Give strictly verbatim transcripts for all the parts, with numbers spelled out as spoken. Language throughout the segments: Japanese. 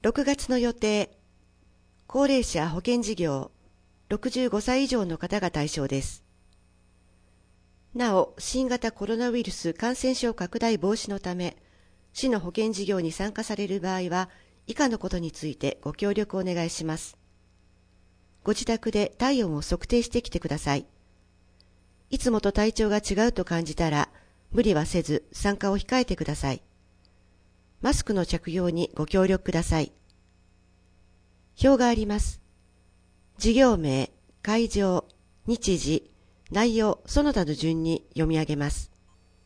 ろくがつの予定。高齢者保険事業、ろくじゅうごさい以上の方が対象です。なお、新型コロナウイルス感染症拡大防止のため、市の保険事業に参加される場合は、以下のことについてご協力をお願いします。ご自宅で体温を測定してきてください。いつもと体調が違うと感じたら、無理はせず参加を控えてください。マスクの着用にご協力ください。表があります。事業名、会場、日時、内容、その他の順に読み上げます。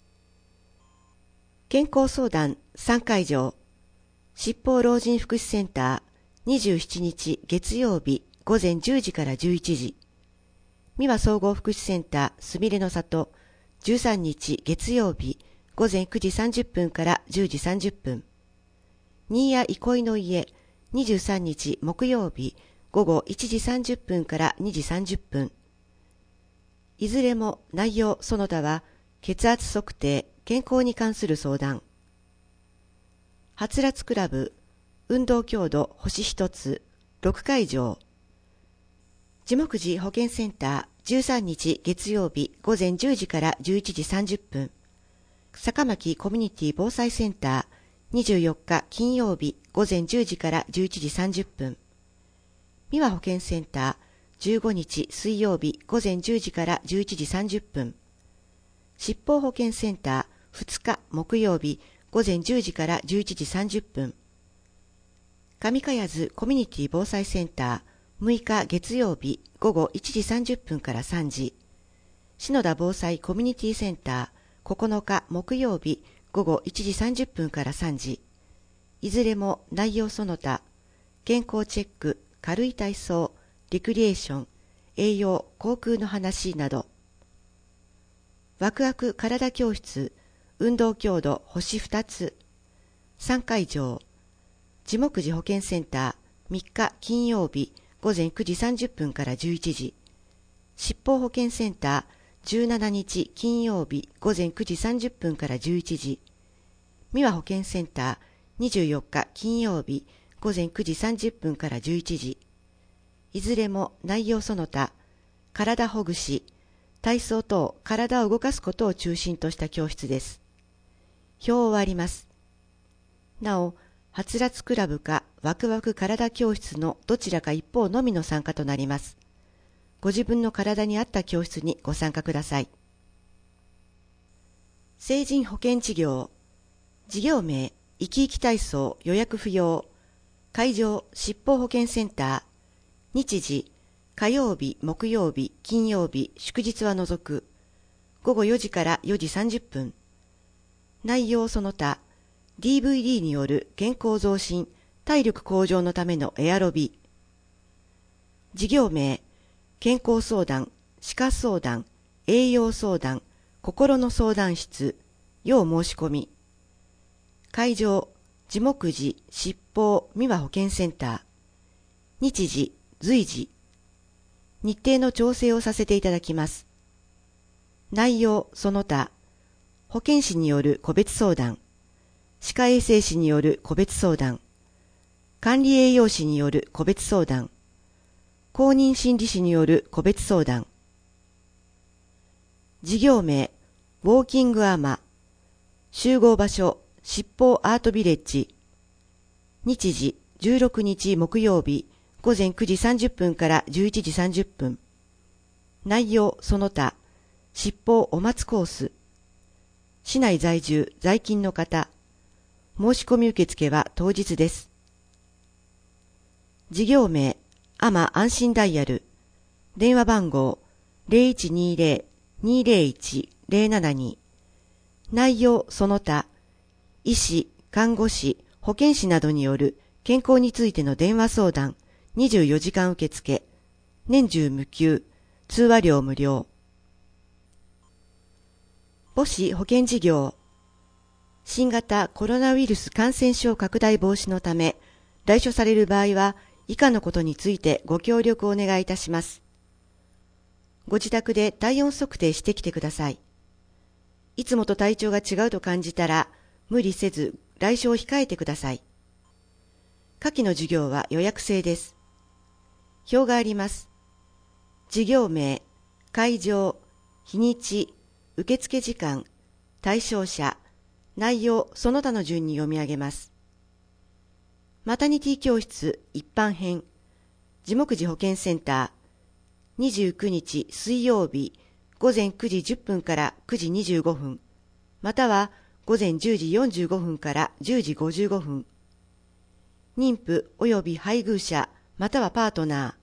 健康相談さん会場、七宝老人福祉センター、にじゅうしちにち月曜日午前じゅうじからじゅういちじ。三輪総合福祉センターすみれの里、じゅうさんにち月曜日午前くじさんじゅっぷんからじゅうじさんじゅっぷん。新谷憩いの家、にじゅうさんにち木曜日午後いちじさんじゅっぷんからにじさんじゅっぷん。いずれも内容その他は血圧測定、健康に関する相談。はつらつクラブ、運動強度星一つ、ろく会場。地木寺保健センター、じゅうさんにち月曜日午前じゅうじからじゅういちじさんじゅっぷん。坂巻コミュニティ防災センター、にじゅうよっか金曜日午前じゅうじからじゅういちじさんじゅっぷん。三輪保健センター、じゅうごにち水曜日午前じゅうじからじゅういちじさんじゅっぷん。七宝保健センター、ふつか木曜日午前じゅうじからじゅういちじさんじゅっぷん。上茅津コミュニティ防災センター、むいか月曜日午後いちじさんじゅっぷんからさんじ。篠田防災コミュニティセンター、ここのか木曜日午後いちじさんじゅっぷんからさんじ。いずれも内容その他、健康チェック、軽い体操、リクリエーション、栄養、航空の話など。ワクワク体教室、運動強度星ふたつ。さん会場。地木寺保健センター、みっか金曜日午前くじさんじゅっぷんからじゅういちじ。七宝保健センター、じゅうしちにち金曜日午前くじさんじゅっぷんからじゅういちじ。三輪保健センター、にじゅうよっか金曜日午前くじさんじゅっぷんからじゅういちじ。いずれも内容その他、体ほぐし、体操等体を動かすことを中心とした教室です。表を割ります。なお、はつらつクラブかワクワク体教室のどちらか一方のみの参加となります。ご自分の体に合った教室にご参加ください。成人保健事業、事業名、生き生き体操予約不要、会場、七宝保健センター、日時、火曜日、木曜日、金曜日、祝日は除く、午後よじからよじさんじゅっぷん。内容その他、ディーブイディー による健康増進、体力向上のためのエアロビ。事業名、健康相談、歯科相談、栄養相談、心の相談室、要申し込み。会場、地木寺七宝三輪保健センター。日時、随時。日程の調整をさせていただきます。内容その他、保健師による個別相談、歯科衛生士による個別相談、管理栄養士による個別相談、公認心理師による個別相談。事業名、ウォーキングアマ。集合場所、七宝アートビレッジ。日時、じゅうろくにち木曜日、午前くじさんじゅっぷんからじゅういちじさんじゅっぷん。内容その他、七宝お松コース。市内在住、在勤の方。申し込み受付は当日です。事業名、アマ安心ダイヤル。電話番号、ゼロいちにゼロ にゼロいち ゼロななに。内容その他、医師、看護師、保健師などによる健康についての電話相談、にじゅうよじかん受付、年中無休、通話料無料。母子保健事業、新型コロナウイルス感染症拡大防止のため、来所される場合は、以下のことについてご協力をお願いいたします。ご自宅で体温測定してきてください。いつもと体調が違うと感じたら、無理せず来所を控えてください。 下記の授業は予約制です。表があります。授業名、会場、日にち、受付時間、対象者、内容その他の順に読み上げます。マタニティ教室一般編、地目児保健センター、にじゅうくにち水曜日午前くじじゅっぷんからくじにじゅうごふん、または午前じゅうじよんじゅうごふんからじゅうじごじゅうごふん。妊婦及び配偶者またはパートナ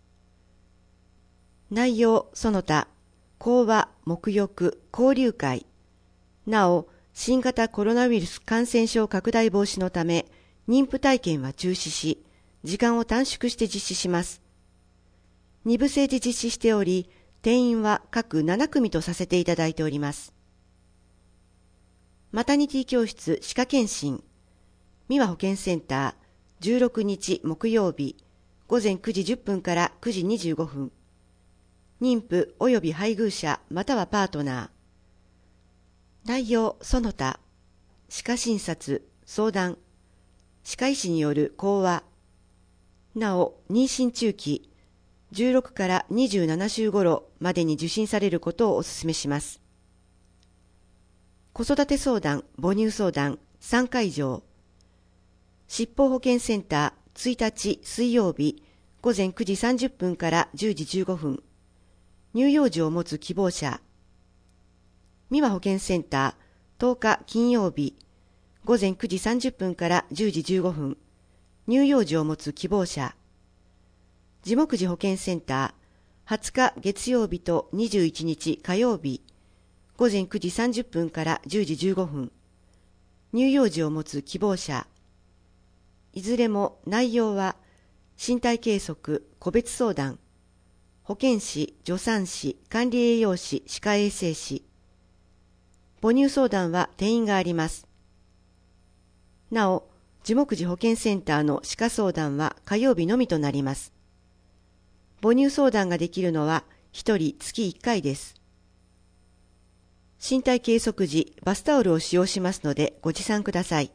ー。内容その他、講話、沐浴、交流会。なお、新型コロナウイルス感染症拡大防止のため、妊婦体験は中止し、時間を短縮して実施します。二部制で実施しており、定員は各ななくみとさせていただいております。マタニティ教室歯科検診、三輪保健センター、じゅうろくにち木曜日、午前くじじゅっぷんからくじにじゅうごふん。妊婦及び配偶者またはパートナー。内容その他、歯科診察、相談、歯科医師による講話。なお、妊娠中期、じゅうろくからにじゅうななしゅう頃までに受診されることをお勧めします。子育て相談、母乳相談、さんかいじょう。疾病保健センター、ついたち水曜日、午前くじさんじゅっぷんからじゅうじじゅうごふん。乳幼児を持つ希望者。三輪保健センター、とおか金曜日、午前くじさんじゅっぷんからじゅうじじゅうごふん。乳幼児を持つ希望者。地目児保健センター、はつか月曜日とにじゅういちにち火曜日、午前くじさんじゅっぷんからじゅうじじゅうごふん。乳幼児を持つ希望者。いずれも内容は、身体計測、個別相談、保健師、助産師、管理栄養士、歯科衛生士。母乳相談は定員があります。なお、地目児保健センターの歯科相談は火曜日のみとなります。母乳相談ができるのはひとりつきいっかいです。身体計測時、バスタオルを使用しますのでご持参ください。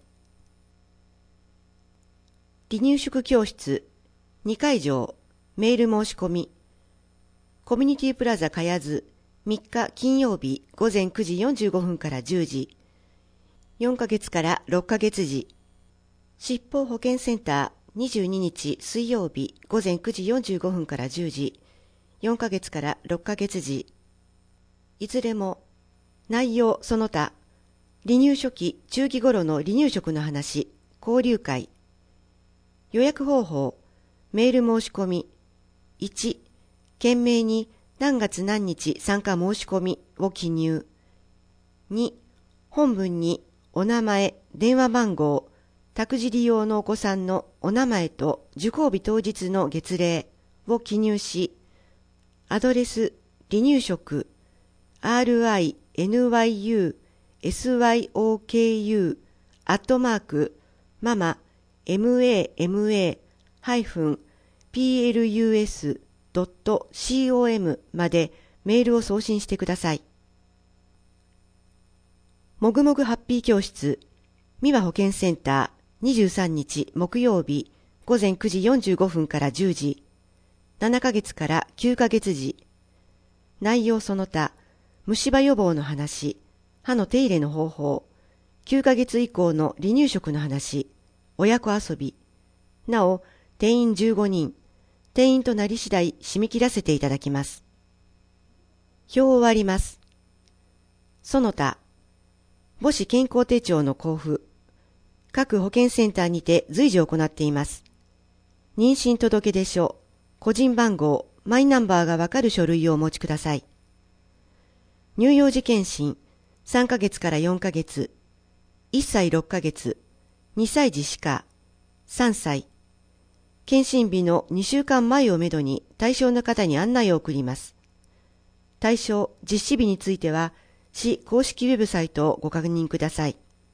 離乳食教室にかいじょう、メール申し込み。コミュニティプラザかやずみっか金曜日午前くじよんじゅうごふんからじゅうじ。よんかげつからろっかげつ時。疾病保健センターにじゅうににち水曜日午前くじよんじゅうごふんからじゅうじ。よんかげつからろっかげつ時。いずれも内容その他、離乳初期中期頃の離乳食の話、交流会。予約方法、メール申し込み。いち、件名に何月何日参加申し込みを記入。に、本文にお名前、電話番号、託児利用のお子さんのお名前と受講日当日の月齢を記入し、アドレス、離乳食、アールアイエヌワイユーエスワイオーケーユー アットマーク、ママ、ママ ハイフン ピーエルユーエス ドット コム までメールを送信してください。もぐもぐハッピー教室、三輪保健センター、にじゅうさんにち木曜日、午前くじよんじゅうごふんからじゅうじ。ななかげつからきゅうかげつ時。内容その他、虫歯予防の話、歯の手入れの方法、きゅうかげつ以降の離乳食の話、親子遊び。なお、定員じゅうごにん、定員となり次第締め切らせていただきます。表を割ります。その他、母子健康手帳の交付、各保健センターにて随時行っています。妊娠届出書、個人番号、マイナンバーがわかる書類をお持ちください。乳幼児健診、さんかげつからよんかげつ、いっさいろっかげつ、にさい児歯科、さんさい。検診日のにしゅうかんまえをめどに対象の方に案内を送ります。対象、実施日については、市公式ウェブサイトをご確認ください。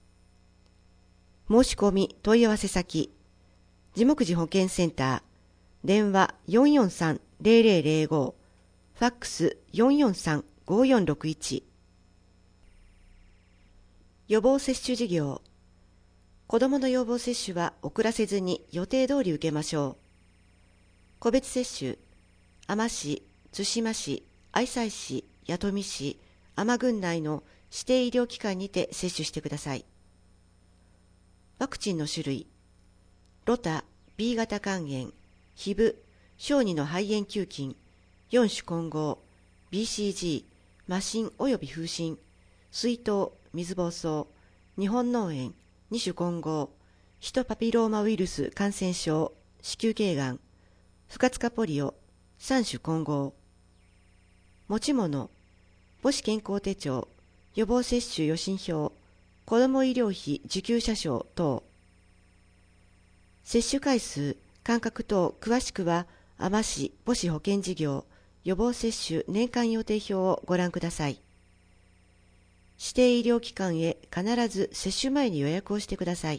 申し込み問い合わせ先、地目児保健センター、電話 よんよんさんゼロゼロゼロご、ファックス よんよんさんごよんろくいち。予防接種事業、 子どもの予防接種は遅らせずに予定通り受けましょう。個別接種、海士市、対馬市、愛西市、弥富市、海士郡内の指定医療機関にて接種してください。ワクチンの種類、ロタ、B 型肝炎、ヒブ、小児の肺炎球菌、よん種混合、ビーシージー、麻疹及び風疹、水痘、水疱瘡、日本脳炎、に種混合、ヒトパピローマウイルス感染症、子宮頸がん、不活化ポリオ、さん種混合。持ち物、母子健康手帳、予防接種予診票、子ども医療費受給者証等。接種回数、間隔等詳しくは、海士市母子保健事業予防接種年間予定表をご覧ください。指定医療機関へ必ず接種前に予約をしてください。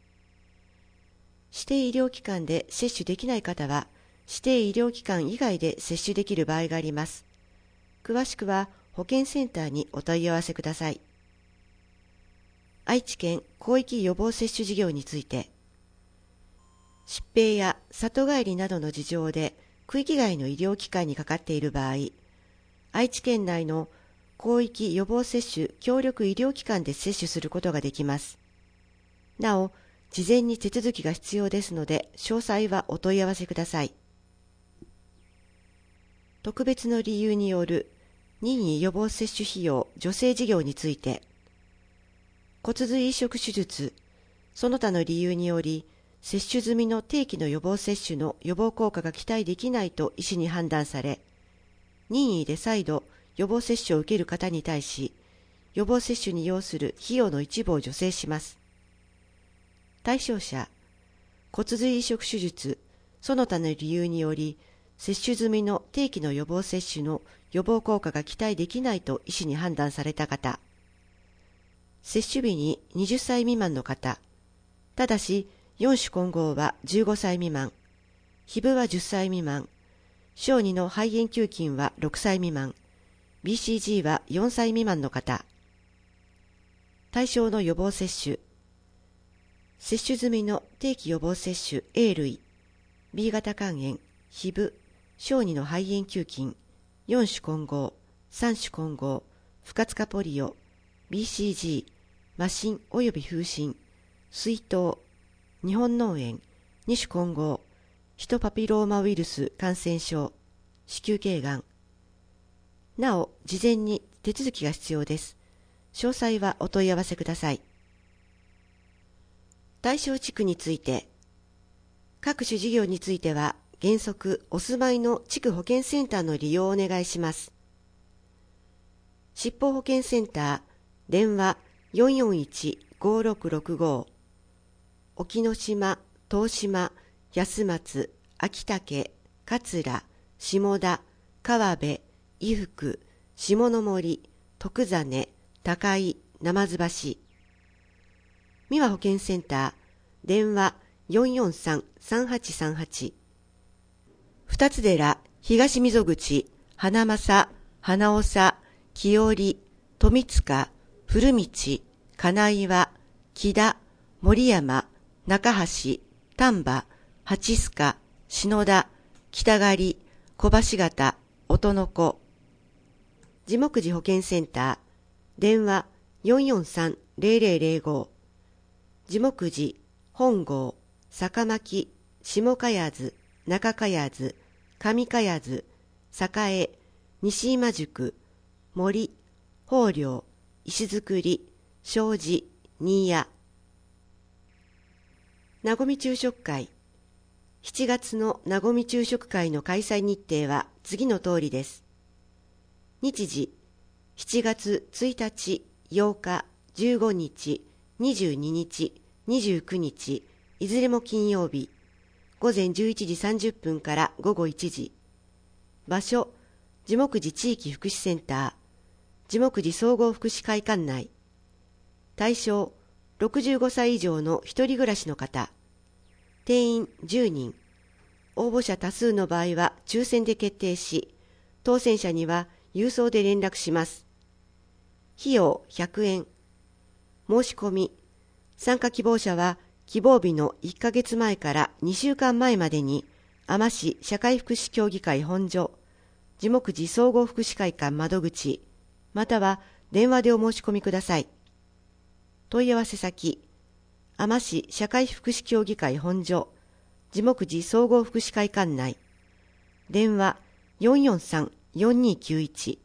指定医療機関で接種できない方は、指定医療機関以外で接種できる場合があります。詳しくは保健センターにお問い合わせください。愛知県広域予防接種事業について、疾病や里帰りなどの事情で区域外の医療機関にかかっている場合、愛知県内の広域予防接種協力医療機関で接種することができます。なお、事前に手続きが必要ですので、詳細はお問い合わせください。特別の理由による任意予防接種費用助成事業について、骨髄移植手術、その他の理由により、接種済みの定期の予防接種の予防効果が期待できないと医師に判断され、任意で再度予防接種を受ける方に対し、予防接種に要する費用の一部を助成します。対象者、骨髄移植手術、その他の理由により、接種済みの定期の予防接種の予防効果が期待できないと医師に判断された方、接種日にはたち未満の方、ただしよん種混合はじゅうごさい未満、ヒブはじゅっさい未満、小児の肺炎球菌はろくさい未満、ビーシージー はよんさい未満の方。対象の予防接種、接種済みの定期予防接種 A 類、B 型肝炎、ヒブ、小児の肺炎球菌、よん種混合、さん種混合、不活化ポリオ、ビーシージー、麻疹及び風疹、水痘、日本脳炎、に種混合、ヒトパピローマウイルス感染症、子宮頸がん。なお、事前に手続きが必要です。詳細はお問い合わせください。対象地区について、各種事業については、原則お住まいの地区保健センターの利用をお願いします。疾病保健センター、電話 よんよんいちごろくろくご、沖ノ島、東島、安松、秋竹、桂、下田、川辺、伊福、下の森、徳実、高井、鯰橋。三輪保健センター、電話 よんよんさんさんはちさんはち。二つ寺、東溝口、花正、花長、木織、富塚、古道、金岩、木田、森山、中橋、丹波、八須賀、篠田、北狩、小橋型、音の子。地木寺保健センター、電話 よんよんさんぜろぜろぜろご。地木寺、本郷、坂巻、下茅津、中茅津、上茅津、栄、西今宿、森、豊陵、石造り、障子、新谷。なごみ昼食会。しちがつのなごみ昼食会の開催日程は次の通りです。日時、しちがつついたち、ようか、じゅうごにち、にじゅうににち、にじゅうくにち、いずれも金曜日、ごぜんじゅういちじさんじゅっぷんからごごいちじ。場所、地木寺地域福祉センター、地木寺総合福祉会館内。対象、ろくじゅうごさい以上の一人暮らしの方。定員じゅうにん。応募者多数の場合は抽選で決定し、当選者には郵送で連絡します。費用ひゃくえん。申し込み、参加希望者は希望日のいっかげつまえからにしゅうかんまえまでに、あま市社会福祉協議会本所、地木寺総合福祉会館窓口、または電話でお申し込みください。問い合わせ先、あま市社会福祉協議会本所、地木寺総合福祉会館内、電話 よんよんさんのよんにきゅういち。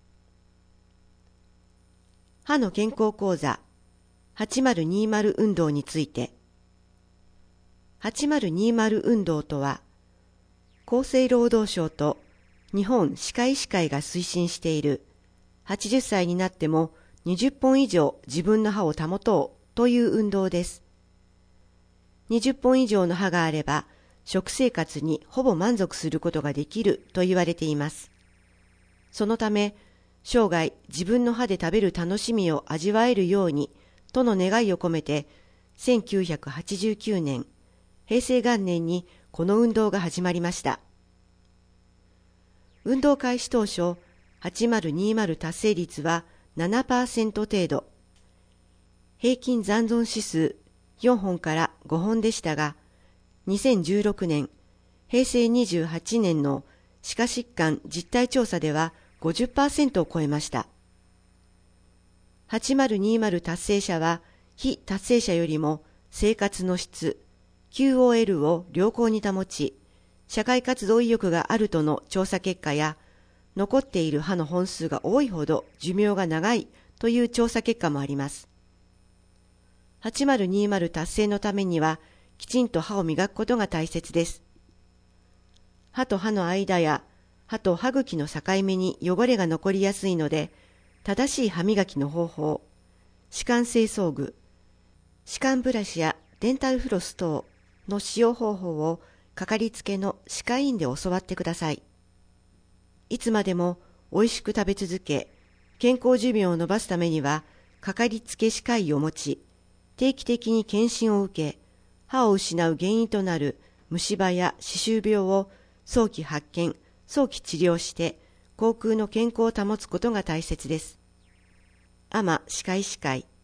歯の健康講座はちまるにまる運動について。はちまるにまる運動とは、厚生労働省と日本歯科医師会が推進しているはちじゅっさいになってもにじゅっぽん以上自分の歯を保とうという運動です。にじゅっぽん以上の歯があれば食生活にほぼ満足することができると言われています。そのため生涯自分の歯で食べる楽しみを味わえるようにとの願いを込めてせんきゅうひゃくはちじゅうきゅうねん平成元年にこの運動が始まりました。運動開始当初、はちまるにまる達成率は ななパーセント 程度。平均残存指数よんほんからごほんでしたが、にせんじゅうろくねん、平成にじゅうはちねんの歯科疾患実態調査では ごじゅっパーセント を超えました。はちまるにまる達成者は、非達成者よりも生活の質、キューオーエル を良好に保ち、社会活動意欲があるとの調査結果や、残っている歯の本数が多いほど寿命が長いという調査結果もあります。はちまるにまる達成のためには、きちんと歯を磨くことが大切です。歯と歯の間や歯と歯茎の境目に汚れが残りやすいので、正しい歯磨きの方法、歯間清掃具、歯間ブラシやデンタルフロス等の使用方法をかかりつけの歯科医院で教わってください。いつまでもおいしく食べ続け、健康寿命を延ばすためには、かかりつけ歯科医を持ち、定期的に検診を受け、歯を失う原因となる虫歯や歯周病を早期発見、早期治療して、口腔の健康を保つことが大切です。あま歯科医師会